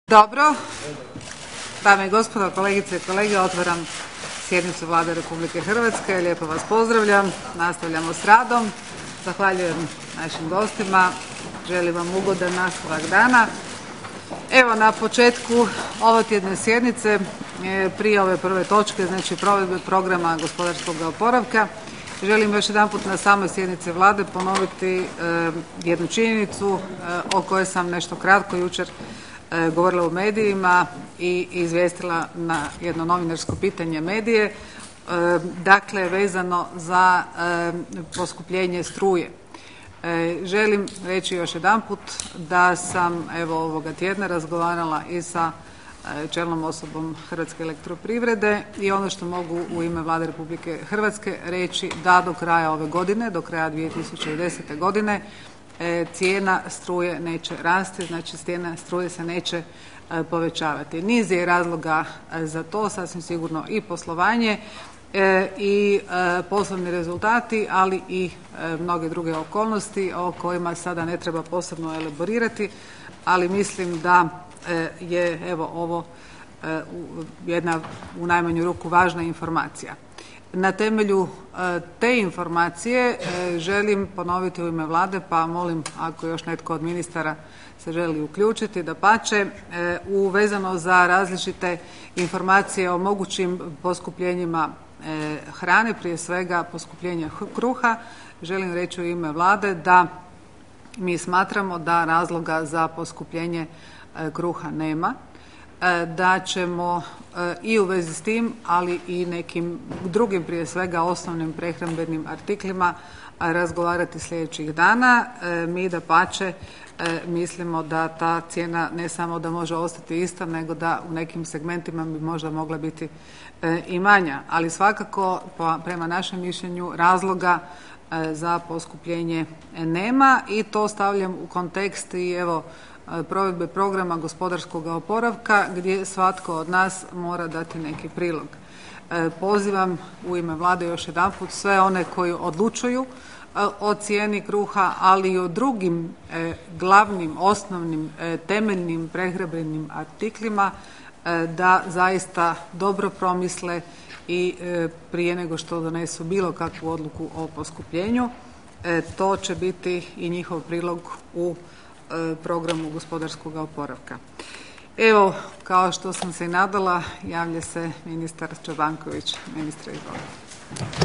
Dobro, dame i gospodo, kolegice i kolege, otvaram sjednicu Vlade Republike Hrvatske. Lijepo vas pozdravljam. Nastavljamo s radom. Zahvaljujem našim gostima. Želim vam ugodan nastavak dana. Evo, na početku ovotjedne sjednice, prije ove prve točke, znači provedbe programa gospodarskog oporavka, želim još jedanput na samoj sjednici Vlade ponoviti jednu činjenicu o kojoj sam nešto kratko jučer govorila u medijima i izvijestila na jedno novinarsko pitanje medije, dakle vezano za poskupljenje struje. Želim reći još jedanput da sam evo ovoga tjedna razgovarala i sa čelnom osobom Hrvatske elektroprivrede i ono što mogu u ime Vlade Republike Hrvatske reći da do kraja ove godine, do kraja 2010. godine cijena struje neće rasti, znači cijena struje se neće povećavati. Niz je razloga za to, sasvim sigurno i poslovanje i poslovni rezultati, ali i mnoge druge okolnosti o kojima sada ne treba posebno elaborirati, ali mislim da je evo ovo jedna u najmanju ruku važna informacija. Na temelju te informacije želim ponoviti u ime Vlade, pa molim ako još netko od ministara se želi uključiti, dapače, vezano za različite informacije o mogućim poskupljenjima hrane, prije svega poskupljenja kruha, želim reći u ime Vlade da mi smatramo da razloga za poskupljenje kruha nema, da ćemo i u vezi s tim, ali i nekim drugim, prije svega osnovnim prehrambenim artiklima razgovarati sljedećih dana. Mi dapače mislimo da ta cijena ne samo da može ostati ista, nego da u nekim segmentima bi možda mogla biti i manja, ali svakako prema našem mišljenju razloga za poskupljenje nema i to stavljam u kontekst i evo provedbe programa gospodarskog oporavka gdje svatko od nas mora dati neki prilog. Pozivam u ime Vlade još jedanput sve one koji odlučuju o cijeni kruha, ali i o drugim glavnim, osnovnim, temeljnim prehrambenim artiklima da zaista dobro promisle i prije nego što donesu bilo kakvu odluku o poskupljenju. To će biti i njihov prilog u programu gospodarskog oporavka. Evo, kao što sam se i nadala, javlja se ministar Čobanković. Ministre, izvolite.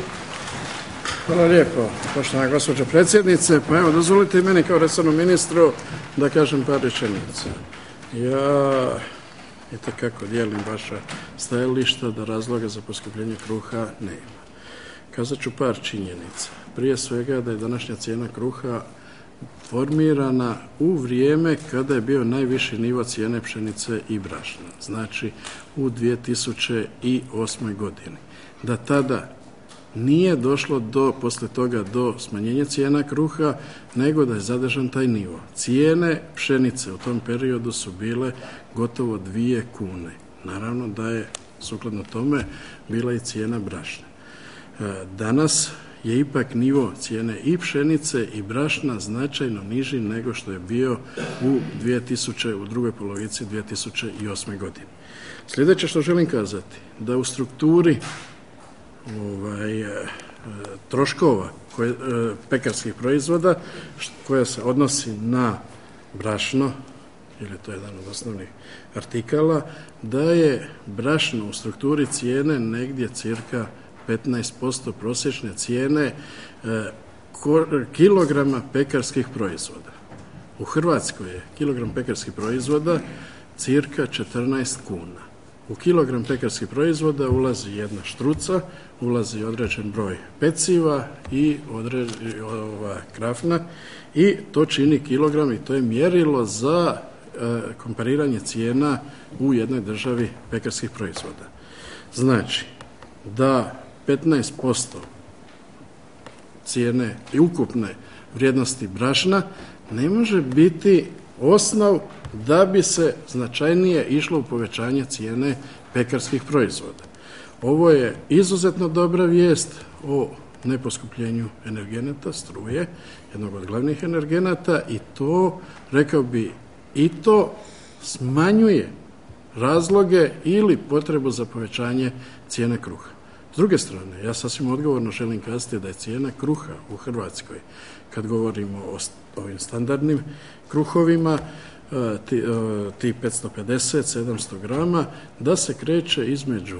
Hvala lijepo, poštovana gospođo predsjednice. Pa evo, dozvolite i meni kao resornom ministru da kažem par rečenica. Ja itekako dijelim vaša stajališta da razloga za poskupljenje kruha nema. Kazat ću par činjenica. Prije svega da je današnja cijena kruha formirana u vrijeme kada je bio najviši nivo cijene pšenice i brašna, znači u 2008. godini. Da tada nije došlo poslije toga do smanjenja cijena kruha, nego da je zadržan taj nivo. Cijene pšenice u tom periodu su bile gotovo 2 kune. Naravno da je sukladno tome bila i cijena brašna. Danas je ipak nivo cijene i pšenice i brašna značajno niži nego što je bio u drugoj polovici 2008. godine. Sljedeće što želim kazati, da u strukturi troškova pekarskih proizvoda koja se odnosi na brašno, jer je to jedan od osnovnih artikala, da je brašno u strukturi cijene negdje cirka 15% prosječne cijene kilograma pekarskih proizvoda. U Hrvatskoj je kilogram pekarskih proizvoda cirka 14 kuna. U kilogram pekarskih proizvoda ulazi jedna štruca, ulazi određen broj peciva i krafna i to čini kilogram i to je mjerilo za kompariranje cijena u jednoj državi pekarskih proizvoda. Znači da 15% cijene i ukupne vrijednosti brašna ne može biti osnov da bi se značajnije išlo u povećanje cijene pekarskih proizvoda. Ovo je izuzetno dobra vijest o neposkupljenju energenata, struje, jednog od glavnih energenata i to, rekao bi, i to smanjuje razloge ili potrebu za povećanje cijene kruha. S druge strane, ja sasvim odgovorno želim kazati da je cijena kruha u Hrvatskoj, kad govorimo o ovim standardnim kruhovima, ti 550-700 grama, da se kreće između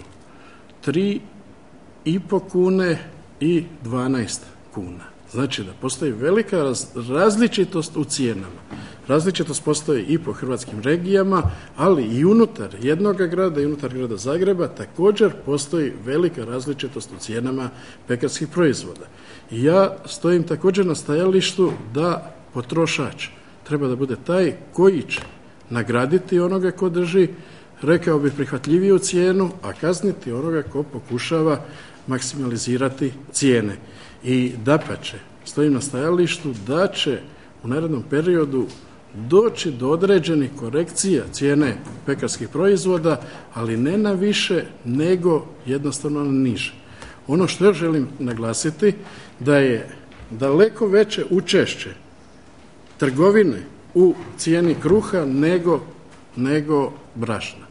3,5 kune i 12 kuna. Znači da postoji velika različitost u cijenama. Različitost postoji i po hrvatskim regijama, ali i unutar jednog grada i unutar grada Zagreba također postoji velika različitost u cijenama pekarskih proizvoda. I ja stojim također na stajalištu da potrošač treba da bude taj koji će nagraditi onoga ko drži, rekao bih, prihvatljiviju cijenu, a kazniti onoga ko pokušava maksimalizirati cijene. I dapače, stojim na stajalištu da će u narednom periodu doći do određenih korekcija cijene pekarskih proizvoda, ali ne na više, nego jednostavno na niže. Ono što još želim naglasiti, da je daleko veće učešće trgovine u cijeni kruha nego brašna.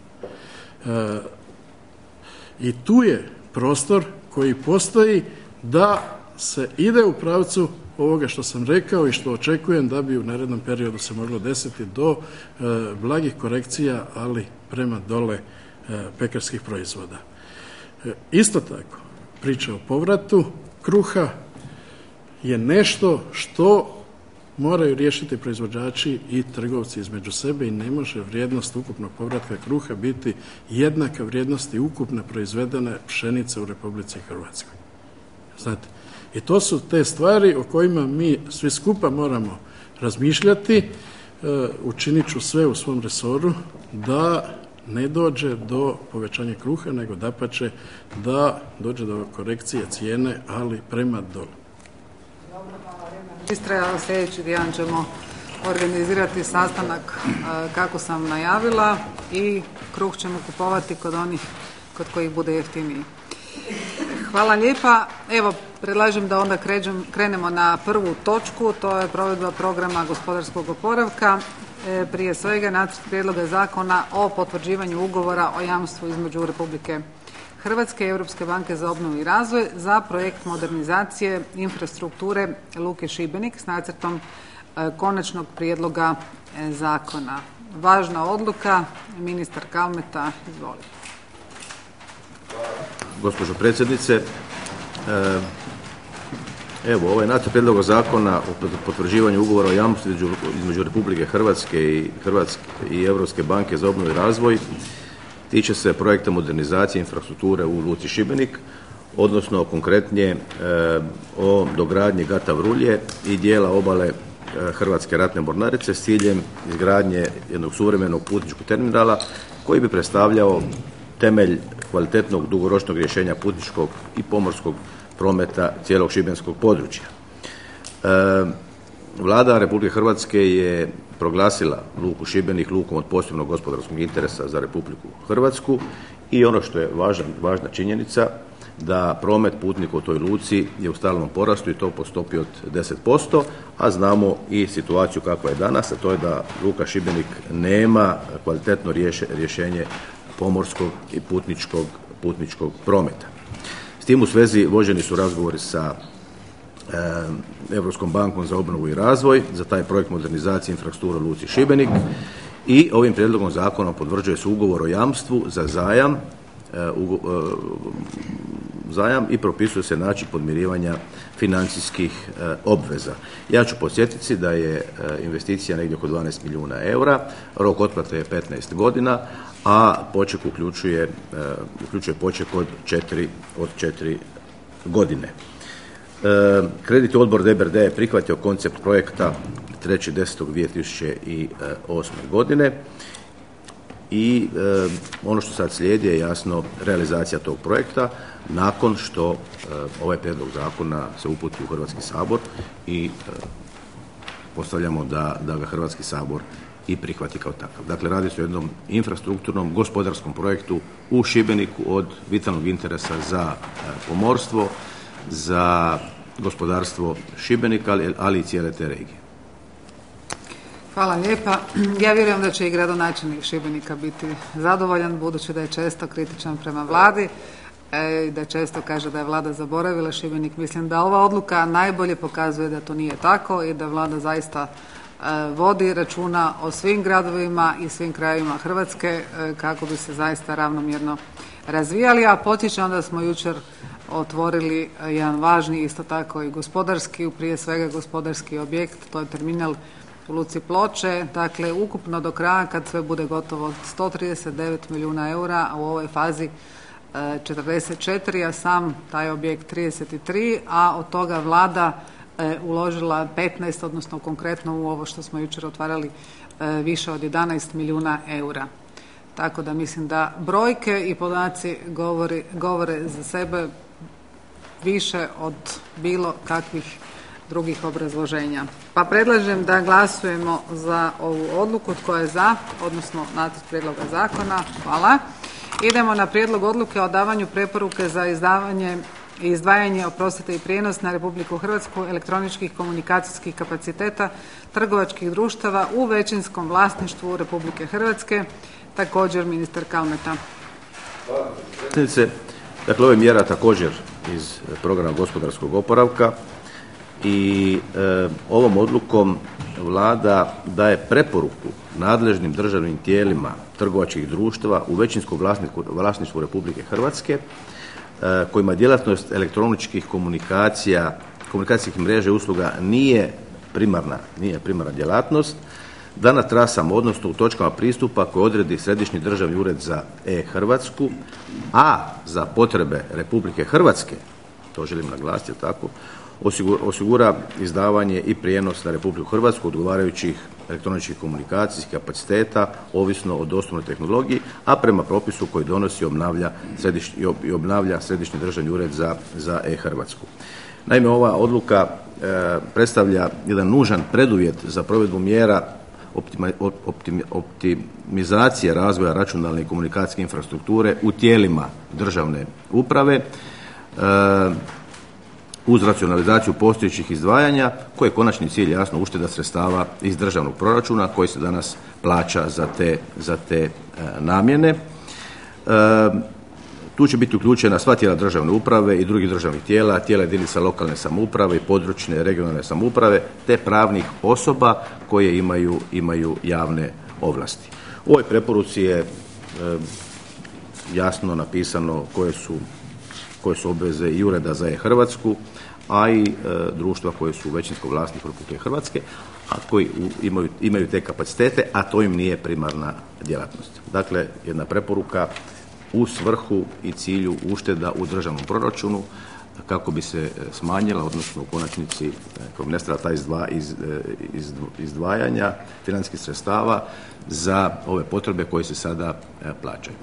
I tu je prostor koji postoji da se ide u pravcu ovoga što sam rekao i što očekujem da bi u narednom periodu se moglo desiti do blagih korekcija, ali prema dole pekarskih proizvoda. Isto tako, priča o povratu kruha je nešto što moraju riješiti proizvođači i trgovci između sebe i ne može vrijednost ukupnog povratka kruha biti jednaka vrijednosti ukupne proizvedene pšenice u Republici Hrvatskoj. Znate, i to su te stvari o kojima mi svi skupa moramo razmišljati. Učinit ću sve u svom resoru da ne dođe do povećanja kruha, nego dapače da dođe do korekcije cijene, ali prema dole. Ministre, sljedeći tjedan ćemo organizirati sastanak kako sam najavila i kruh ćemo kupovati kod onih kod kojih bude jeftiniji. Hvala lijepa. Evo, predlažem da onda krenemo na prvu točku, to je provedba programa gospodarskog oporavka. Prije svega nacrt prijedloga zakona o potvrđivanju ugovora o jamstvu između Republike Hrvatske i Europske banke za obnovu i razvoj za projekt modernizacije infrastrukture Luke Šibenik s nacrtom konačnog prijedloga zakona. Važna odluka, ministar Kalmeta, izvolite. Gospođo predsjednice, evo ovaj nacrt prijedloga zakona o potvrđivanju ugovora o jamstvu između Republike Hrvatske i Europske banke za obnovu i razvoj tiče se projekta modernizacije infrastrukture u Luci Šibenik, odnosno konkretnije o dogradnji gata Vrulje i dijela obale Hrvatske ratne mornarice s ciljem izgradnje jednog suvremenog putničkog terminala koji bi predstavljao temelj kvalitetnog dugoročnog rješenja putničkog i pomorskog prometa cijelog šibenskog područja. Vlada Republike Hrvatske je proglasila Luku Šibenik lukom od posebnog gospodarskog interesa za Republiku Hrvatsku i ono što je važna činjenica da promet putnika u toj luci je u stalnom porastu i to po stopi od 10%, a znamo i situaciju kakva je danas, a to je da Luka Šibenik nema kvalitetno rješenje pomorskog i putničkog prometa. S tim u svezi vođeni su razgovori sa Europskom bankom za obnovu i razvoj za taj projekt modernizacije infrastrukture u Luci Šibenik i ovim prijedlogom zakona potvrđuje se ugovor o jamstvu za zajam i propisuje se način podmirivanja financijskih obveza. Ja ću podsjetiti da je investicija negdje oko 12 milijuna eura, rok otplate je 15 godina, a poček uključuje poček od 4 godine. Kreditni odbor DBRD je prihvatio koncept projekta 3.10.2008. godine i ono što sad slijedi je jasno realizacija tog projekta nakon što ovaj prijedlog zakona se uputi u Hrvatski sabor i postavljamo da ga Hrvatski sabor i prihvati kao takav. Dakle, radi se o jednom infrastrukturnom gospodarskom projektu u Šibeniku od vitalnog interesa za pomorstvo, za gospodarstvo Šibenika, ali i cijele te regije. Hvala lijepa. Ja vjerujem da će i gradonačelnik Šibenika biti zadovoljan, budući da je često kritičan prema Vladi i da često kaže da je Vlada zaboravila Šibenik. Mislim da ova odluka najbolje pokazuje da to nije tako i da Vlada zaista vodi računa o svim gradovima i svim krajevima Hrvatske kako bi se zaista ravnomjerno razvijali. A podsjećam da smo jučer otvorili jedan važni, isto tako i gospodarski, prije svega gospodarski objekt, to je terminal u Luci Ploče. Dakle, ukupno do kraja kad sve bude gotovo 139 milijuna eura, a u ovoj fazi 44, a sam taj objekt 33, a od toga Vlada uložila 15, odnosno konkretno u ovo što smo jučer otvarali više od 11 milijuna eura. Tako da mislim da brojke i podaci govore za sebe više od bilo kakvih drugih obrazloženja. Pa predlažem da glasujemo za ovu odluku. Tko je za, odnosno nacrt prijedloga zakona? Hvala. Idemo na prijedlog odluke o davanju preporuke za izdvajanje i prijenos na Republiku Hrvatsku elektroničkih komunikacijskih kapaciteta trgovačkih društava u većinskom vlasništvu Republike Hrvatske. Također ministar Kalmeta. Dakle, ovo je mjera također iz programa gospodarskog oporavka i ovom odlukom Vlada daje preporuku nadležnim državnim tijelima trgovačkih društava u većinskom vlasništvu Republike Hrvatske kojima djelatnost elektroničkih komunikacijskih mreža i usluga nije primarna djelatnost, da na trasama, odnosno u točkama pristupa koje odredi Središnji državni ured za e-Hrvatsku, a za potrebe Republike Hrvatske, to želim naglasiti, tako, osigura izdavanje i prijenos na Republiku Hrvatsku odgovarajućih elektroničkih komunikacijskih kapaciteta ovisno o dostupnoj tehnologiji, a prema propisu koji donosi i obnavlja Središnji državni ured za e-Hrvatsku. Naime, ova odluka predstavlja jedan nužan preduvjet za provedbu mjera optimizacije razvoja računalne i komunikacijske infrastrukture u tijelima državne uprave uz racionalizaciju postojećih izdvajanja koje je konačni cilj jasno ušteda sredstava iz državnog proračuna koji se danas plaća za te namjene. Tu će biti uključena sva tijela državne uprave i drugih državnih tijela jedinica lokalne samouprave i područne regionalne samouprave te pravnih osoba koje imaju javne ovlasti. U ovoj preporuci je jasno napisano koje su obveze i Ureda za e-Hrvatsku, a i društva koje su u većinskom vlasništvu Republike Hrvatske, a koji imaju te kapacitete, a to im nije primarna djelatnost. Dakle, jedna preporuka u svrhu i cilju ušteda u državnom proračunu kako bi se smanjila, odnosno u konačnici kako bi nestala ta izdvajanja financijskih sredstava za ove potrebe koje se sada plaćaju.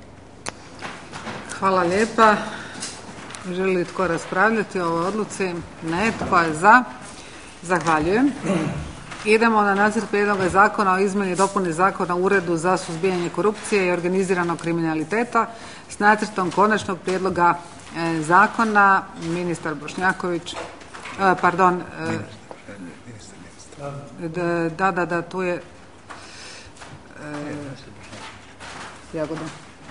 Hvala lijepa. Želi li tko raspravljati o ovoj odluci? Ne. Tko je za? Zahvaljujem. Idemo na nacrt prijedloga zakona o izmjeni i dopuni Zakona o Uredu za suzbijanje korupcije i organiziranog kriminaliteta s nacrtom konačnog prijedloga zakona. Ministar Bošnjaković, pardon, da, tu je Jagoda.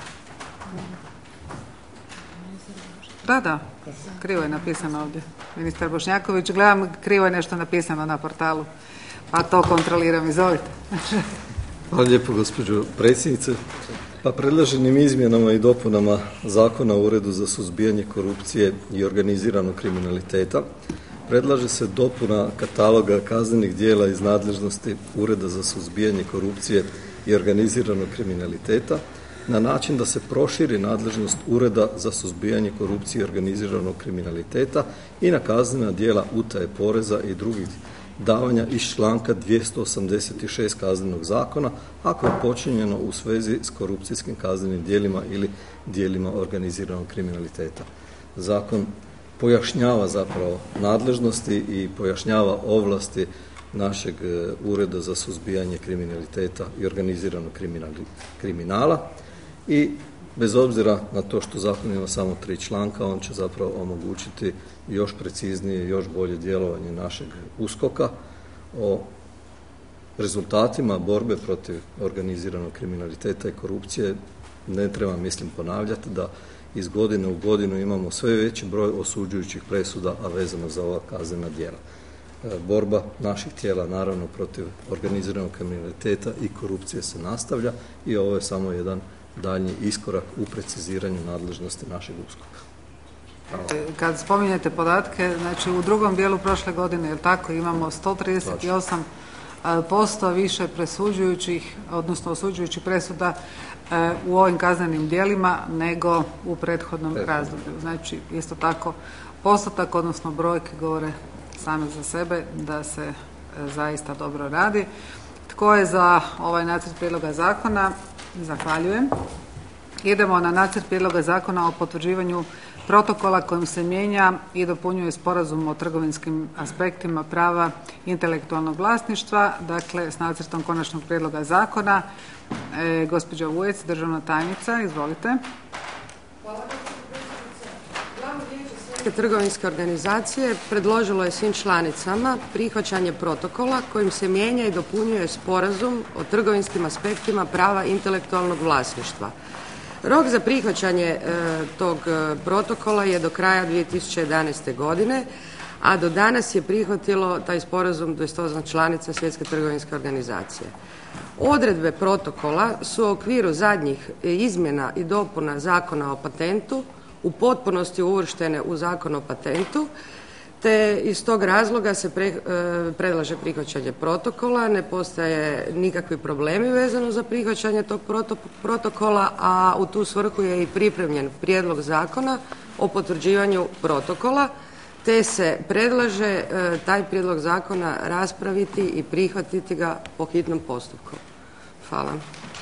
Da, krivo je napisano ovdje. Ministar Bošnjaković, gledam, krivo je nešto napisano na portalu, pa to kontroliram. Izvolite. Hvala lijepo, gospođo predsjednice. Pa predloženim izmjenama i dopunama Zakona o Uredu za suzbijanje korupcije i organiziranog kriminaliteta predlaže se dopuna kataloga kaznenih djela iz nadležnosti Ureda za suzbijanje korupcije i organiziranog kriminaliteta na način da se proširi nadležnost Ureda za suzbijanje korupcije i organiziranog kriminaliteta i na kaznena djela utaje poreza i drugih davanja iz članka 286 Kaznenog zakona ako je počinjeno u svezi s korupcijskim kaznenim djelima ili djelima organiziranog kriminaliteta. Zakon pojašnjava zapravo nadležnosti i pojašnjava ovlasti našeg Ureda za suzbijanje kriminaliteta i organiziranog kriminala i bez obzira na to što zakon ima samo 3 članka, on će zapravo omogućiti još preciznije, još bolje djelovanje našeg USKOK-a. O rezultatima borbe protiv organiziranog kriminaliteta i korupcije ne treba, mislim, ponavljati da iz godine u godinu imamo sve veći broj osuđujućih presuda, a vezano za ova kaznena djela. Borba naših tijela, naravno, protiv organiziranog kriminaliteta i korupcije se nastavlja i ovo je samo jedan daljnji iskorak u preciziranju nadležnosti našeg USKOK-a. Kad spominjete podatke, znači u drugom dijelu prošle godine, je li tako, imamo 138% više presuđujućih, odnosno osuđujućih presuda u ovim kaznenim djelima nego u prethodnom razdoblju. Znači, isto tako postotak, odnosno brojke govore same za sebe da se zaista dobro radi. Tko je za ovaj nacrt prijedloga zakona? Zahvaljujem. Idemo na nacrt prijedloga zakona o potvrđivanju protokola kojim se mijenja i dopunjuje sporazum o trgovinskim aspektima prava intelektualnog vlasništva. Dakle, s nacrtom konačnog prijedloga zakona. Gospođa Vujec, državna tajnica, izvolite. Hvala, gospođo predsjednice. Glavno vijeće Svjetske trgovinske organizacije predložilo je svim članicama prihvaćanje protokola kojim se mijenja i dopunjuje sporazum o trgovinskim aspektima prava intelektualnog vlasništva. Rok za prihvaćanje tog protokola je do kraja 2011. godine, a do danas je prihvatilo taj sporazum 28 članica Svjetske trgovinske organizacije. Odredbe protokola su u okviru zadnjih izmjena i dopuna Zakona o patentu u potpunosti uvrštene u Zakon o patentu, te iz tog razloga se predlaže prihvaćanje protokola. Ne postoje nikakvi problemi vezano za prihvaćanje tog protokola, a u tu svrhu je i pripremljen prijedlog zakona o potvrđivanju protokola, te se predlaže taj prijedlog zakona raspraviti i prihvatiti ga po hitnom postupku. Hvala.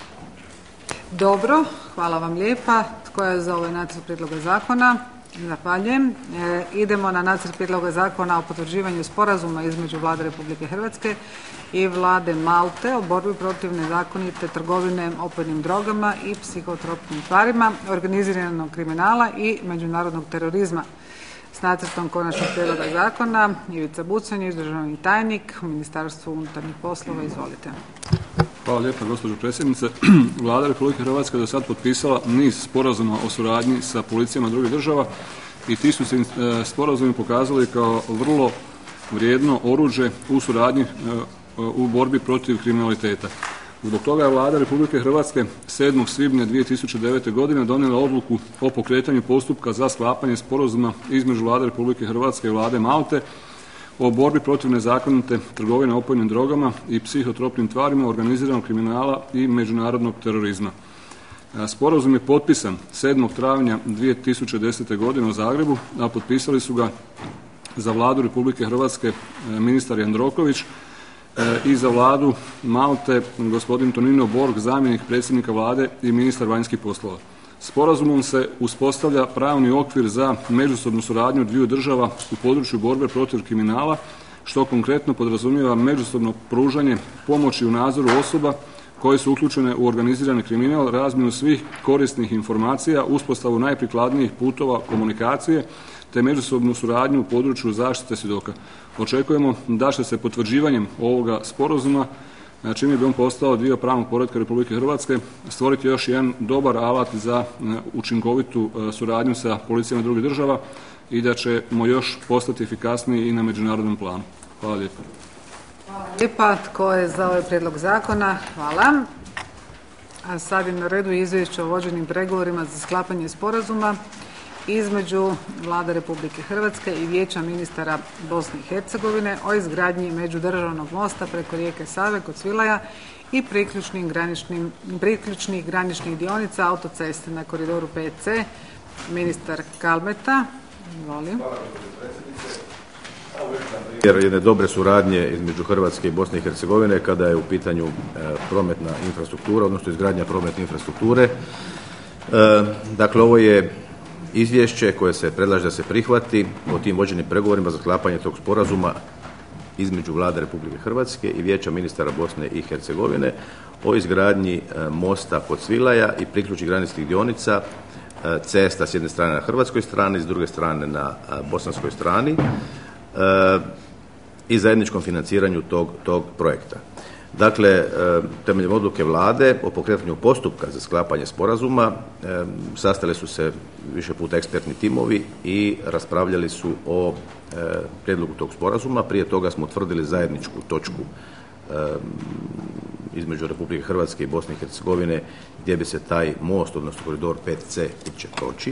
Dobro, hvala vam lijepa. Tko je za ovaj nacrt prijedloga zakona? Zahvaljujem. Idemo na nacrt prijedloga zakona o potvrđivanju sporazuma između Vlade Republike Hrvatske i Vlade Malte o borbi protiv nezakonite trgovine opojnim drogama i psihotropnim tvarima, organiziranog kriminala i međunarodnog terorizma. S nacrtom konačnog prijedloga zakona Ivica Buconjić, državni tajnik u Ministarstvu unutarnjih poslova. Izvolite. Hvala lijepa, gospođo predsjednice. Vlada Republike Hrvatske do sad potpisala niz sporazuma o suradnji sa policijama drugih država i ti su se sporazumi pokazali kao vrlo vrijedno oruđe u suradnji u borbi protiv kriminaliteta. Zbog toga je Vlada Republike Hrvatske 7. svibnja 2009. godine donijela odluku o pokretanju postupka za sklapanje sporazuma između Vlade Republike Hrvatske i Vlade Malte o borbi protiv nezakonite trgovine opojnim drogama i psihotropnim tvarima, organiziranog kriminala i međunarodnog terorizma. Sporazum je potpisan 7. travnja 2010. godine u Zagrebu, a potpisali su ga za Vladu Republike Hrvatske ministar Jandroković i za Vladu Malte gospodin Tonino Borg, zamjenik predsjednika Vlade i ministar vanjskih poslova. Sporazumom se uspostavlja pravni okvir za međusobnu suradnju dviju država u području borbe protiv kriminala, što konkretno podrazumijeva međusobno pružanje pomoći u nadzoru osoba koje su uključene u organizirani kriminal, razmjenu svih korisnih informacija, uspostavu najprikladnijih putova komunikacije, te međusobnu suradnju u području zaštite svjedoka. Očekujemo da će se potvrđivanjem ovoga sporazuma, čime bi on postao dio pravnog poretka Republike Hrvatske, stvoriti još jedan dobar alat za učinkovitu suradnju sa policijama drugih država i da ćemo još postati efikasniji i na međunarodnom planu. Hvala lijepo. Hvala lijepa. Tko je za ovaj prijedlog zakona? Hvala. A sad je na redu izvješće o vođenim pregovorima za sklapanje sporazuma između Vlade Republike Hrvatske i Vijeća ministara Bosne i Hercegovine o izgradnji međudržavnog mosta preko rijeke Save kod Svilaja i priključnih graničnih dionica autoceste na koridoru 5C. Ministar Kalmeta, molim. Jer jedne dobre suradnje između Hrvatske i Bosne i Hercegovine kada je u pitanju prometna infrastruktura, odnosno izgradnja prometne infrastrukture. Dakle, ovo je izvješće koje se predlaže da se prihvati o tim vođenim pregovorima za sklapanje tog sporazuma između Vlade Republike Hrvatske i Vijeća ministara Bosne i Hercegovine o izgradnji mosta kod Svilaja i priključnih graničnih dionica cesta s jedne strane na hrvatskoj strani, s druge strane na bosanskoj strani i zajedničkom financiranju tog projekta. Dakle, temeljem odluke Vlade o pokretanju postupka za sklapanje sporazuma sastali su se više puta ekspertni timovi i raspravljali su o prijedlogu tog sporazuma. Prije toga smo utvrdili zajedničku točku između Republike Hrvatske i Bosne i Hercegovine gdje bi se taj most, odnosno koridor 5C će proći.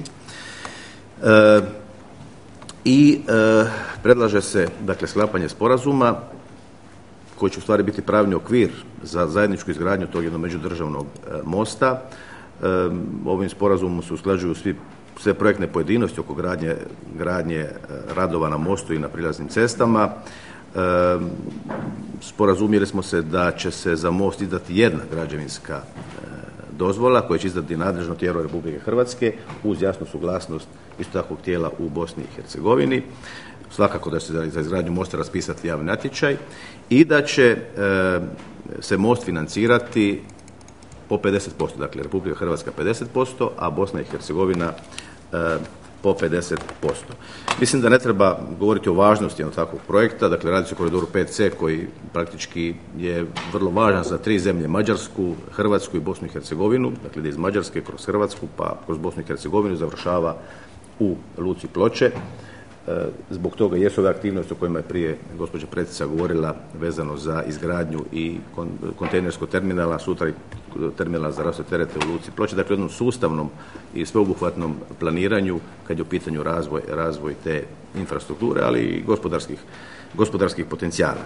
I predlaže se dakle sklapanje sporazuma koji će u stvari biti pravni okvir za zajedničku izgradnju tog jednog međudržavnog mosta. Ovim sporazumom se usklađuju sve projektne pojedinosti oko gradnje radova na mostu i na prilaznim cestama. Sporazumjeli smo se da će se za most izdati jedna građevinska dozvola koja će izdati nadležno tijelo Republike Hrvatske uz jasnu suglasnost isto takvog tijela u Bosni i Hercegovini. Svakako da će se za izgradnju mosta raspisati javni natječaj i da će se most financirati po 50%, dakle Republika Hrvatska 50%, a Bosna i Hercegovina po 50%. Mislim da ne treba govoriti o važnosti jednog takvog projekta, dakle radi se o koridoru 5C koji praktički je vrlo važan za 3 zemlje, Mađarsku, Hrvatsku i Bosnu i Hercegovinu, dakle ide iz Mađarske kroz Hrvatsku pa kroz Bosnu i Hercegovinu završava u luci Ploče. Zbog toga jesu ove aktivnosti o kojima je prije gospođa predsjednica govorila vezano za izgradnju i kontejnerskog terminala, sutra i terminala za rasute terete u luci Ploče, dakle jednom sustavnom i sveobuhvatnom planiranju kad je u pitanju razvoj te infrastrukture, ali i gospodarskih potencijala.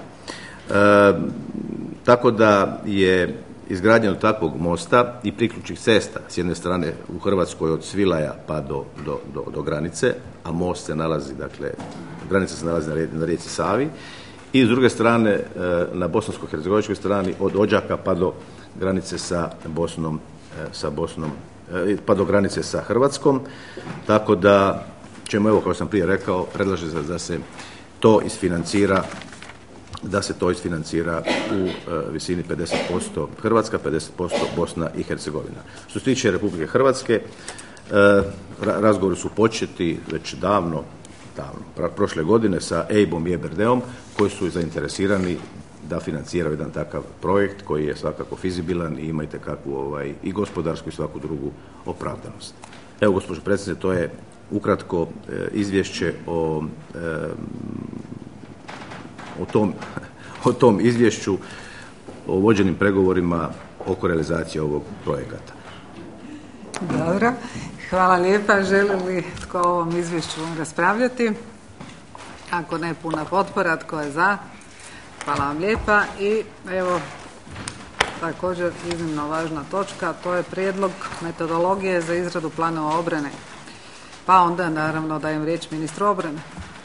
Tako da je izgradnja takvog mosta i priključnih cesta s jedne strane u Hrvatskoj od Svilaja pa do granice, a most se nalazi, dakle granica se nalazi na rijeci Savi, i s druge strane na bosansko-hercegovačkoj strani od Odžaka pa do granice sa Bosnom, pa do granice sa Hrvatskom, tako da ćemo, evo kao sam prije rekao, predlaže da se to isfinancira u visini 50% Hrvatska, 50% Bosna i Hercegovina. Što se tiče Republike Hrvatske, razgovori su početi već davno, prošle godine sa EIB-om i EBRD-om koji su zainteresirani da financiraju jedan takav projekt koji je svakako fizibilan i ima itekakvu i gospodarsku i svaku drugu opravdanost. Evo, gospođo predsjednice, to je ukratko izvješće o tom izvješću o vođenim pregovorima oko realizacije ovog projekata. Dobro, hvala lijepa. Želi li tko o ovom izvješću raspravljati? Ako ne, puna potpora. Tko je za? Hvala vam lijepa. I evo, također iznimno važna točka, to je prijedlog metodologije za izradu planova obrane. Pa onda naravno dajem riječ ministru obrane.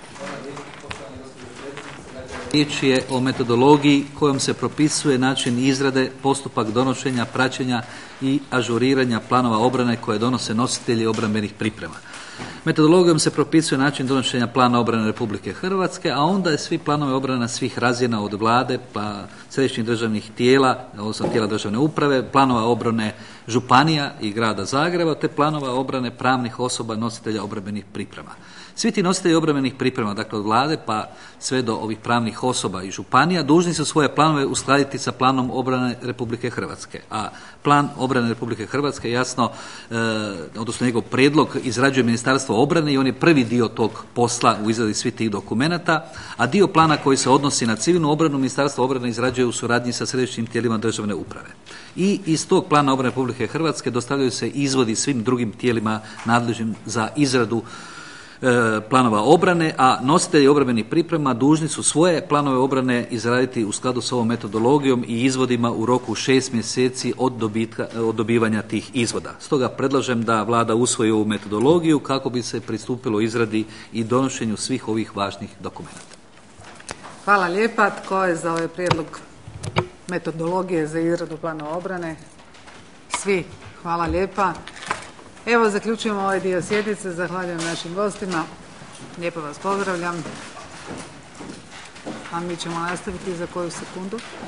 Riječ je o metodologiji kojom se propisuje način izrade, postupak donošenja, praćenja i ažuriranja planova obrane koje donose nositelji obrambenih priprema. Metodologijom se propisuje način donošenja plana obrane Republike Hrvatske, a onda je svi planovi obrane svih razina od vlade pa središnjih državnih tijela, odnosno tijela državne uprave, planova obrane županija i grada Zagreba, te planova obrane pravnih osoba nositelja obrambenih priprema. Svi ti nositelji obrambenih priprema, dakle od vlade pa sve do ovih pravnih osoba i županija, dužni su svoje planove uskladiti sa planom obrane Republike Hrvatske. A plan obrane Republike Hrvatske jasno, odnosno njegov prijedlog izrađuje Ministarstvo obrane i on je prvi dio tog posla u izradi svih tih dokumenata, a dio plana koji se odnosi na civilnu obranu Ministarstvo obrane izrađuje u suradnji sa središnjim tijelima državne uprave. I iz tog plana obrane Republike Hrvatske dostavljaju se izvodi svim drugim tijelima nadležnim za izradu planova obrane, a nositelji obrambenih priprema dužni su svoje planove obrane izraditi u skladu s ovom metodologijom i izvodima u roku 6 mjeseci od dobivanja tih izvoda. Stoga predlažem da Vlada usvoji ovu metodologiju kako bi se pristupilo izradi i donošenju svih ovih važnih dokumenata. Hvala lijepa. Tko je za ovaj prijedlog metodologije za izradu planova obrane? Svi. Hvala lijepa. Evo, zaključujemo ovaj dio sjednice. Zahvaljujem našim gostima. Lijepo vas pozdravljam. A mi ćemo nastaviti za koju sekundu.